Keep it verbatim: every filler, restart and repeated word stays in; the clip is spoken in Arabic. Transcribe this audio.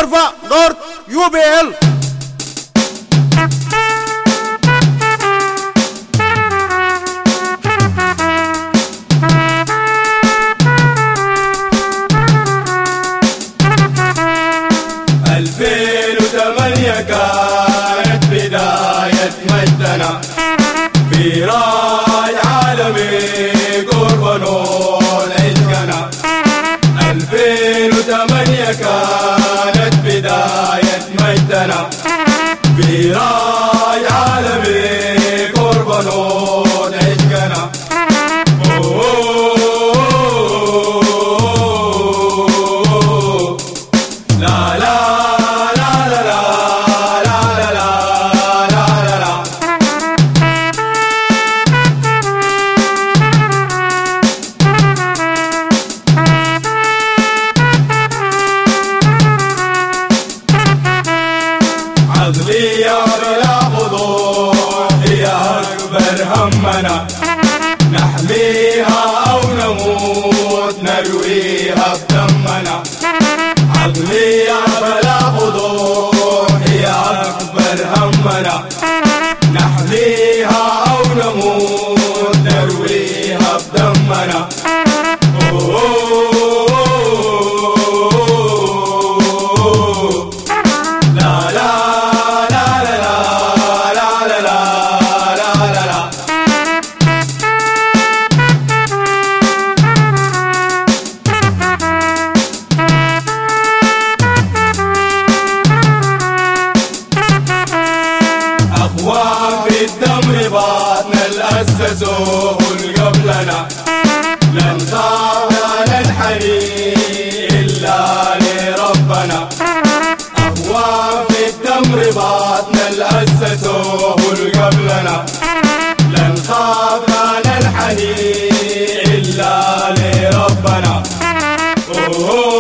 ارفع نورث يو بي ال. ألفين وثمانية كانت بداية مجدنا في راي عالمي قرب نور عشقنا. ألفين وثمانية كانت بداية مجدنا في راي عالمي قرب نور عشقنا. لا لا عقلية بلا خضوع هي أكبر همنا، نحميها أو نموت نرويها بدمنا. عقلية بلا خضوع هي أكبر همنا، نحميها أو نموت نرويها بدمنا. في الدم رباطنا الأسسوه قبلنا، لن خاف لا ننحني إلا لربنا. أخوان في الدم رباطنا الأسسوه قبلنا، لن خاف لا ننحني إلا لربنا.